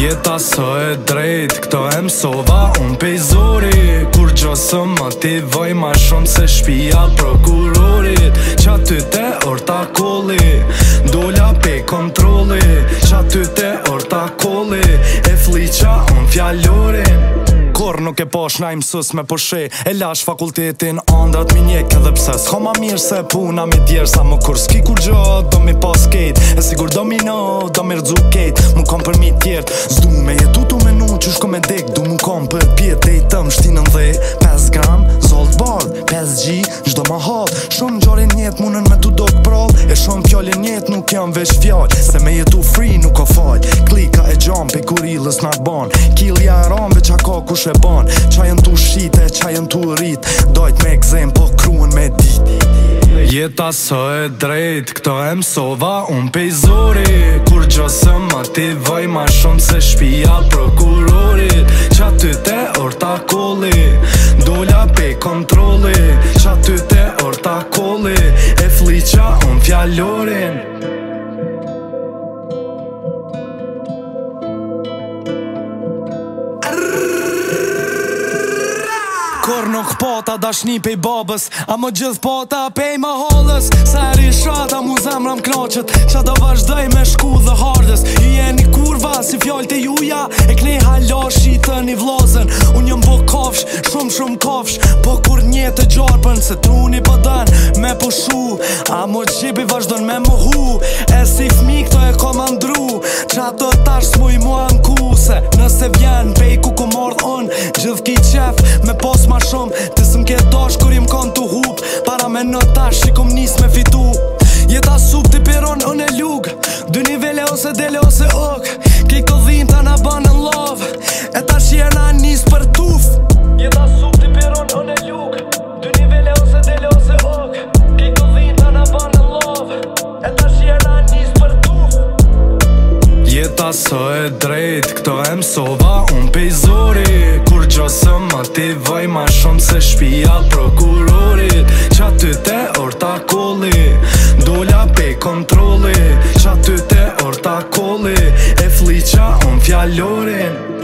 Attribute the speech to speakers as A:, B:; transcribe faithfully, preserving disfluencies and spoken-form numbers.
A: Jeta së e drejt, këto e mësova unë pej zori. Kur gjo së motivoj ma shumë se shpia prokurorit. Qa ty te orta kolli, dolla pe kontrolli. Qa ty te orta kolli, e fliqa unë fjallorin. Kur nuk e posh na i mësus me poshe, e lash fakultetin andrat mi njek edhe pse s'ka ma mirë se puna mi djerë sa më kur s'ki kur gjo do mi pas kejt, e sigur do mi no, do mi rëdzu kejt, mu kom për mi tjert, s'du me jetu tu menu që shko me dek, du mu kom për pjet dhe i tëm shtinën dhe, pes gram, zolt bard, pes gji, gjdo ma hall, shumë gjarin njet munën me tu dok prall, e shumë fjallin njet nuk jam veç fjall, se me jetu free nuk o fall, klika e gjampi kur ilës nak ban, kilja e ramve qa ka kush e ban, qa jën tu shite, qa jën tu rrit, dojt me egzem po kruen me dit. Jeta së e drejt, këto e mësova unë pej zori. Kur gjo së motivoj ma shumë se shpia prokurorit. Qa ty te orta kolli, dolla pe kontrolli. Qa ty te orta kolli, e fliqa unë fjallorin. Kur nuk pata dashni pej babës, a më gjithë pata pej ma hollës. Sa eri shata mu zemra m'knaqet, qa do vazhdoj me shku dhe hardës. Ju jeni kurva si fjall të juja, e knej hala shitën i vlozën. Unë jëm bo kafsh, shumë shumë kafsh, po kur një të gjarpën, se truni po dën me pushu. A më gjipi vazhdon me më hu, e si fmi këto e komandru. Qa të tash s'muj mua m'ku, se nëse vjen pej ku ku mordh unë, gjithë ki qef me pos ma shumë, të sëm ke dosh kur im kon të hup, para me në tash që kom nis me fitu. Jeta sup t'i piron unë e lug, dy nivele ose dele ose ok, ki këdhim ta na bën në love, e tash jena nis për tuf. Jeta sup t'i piron unë e lug, dy nivele ose dele ose ok, ki këdhim ta na bën në love, e tash jena nis për tuf. Jeta së e drejt, këto e mësova unë pej zori. Kur gjo së motivoj ma shumë se shpia prokurorit. Qa ty te orta kolli, dolla pe kontrolli. Qa ty te orta kolli, e fliqa unë fjallorin.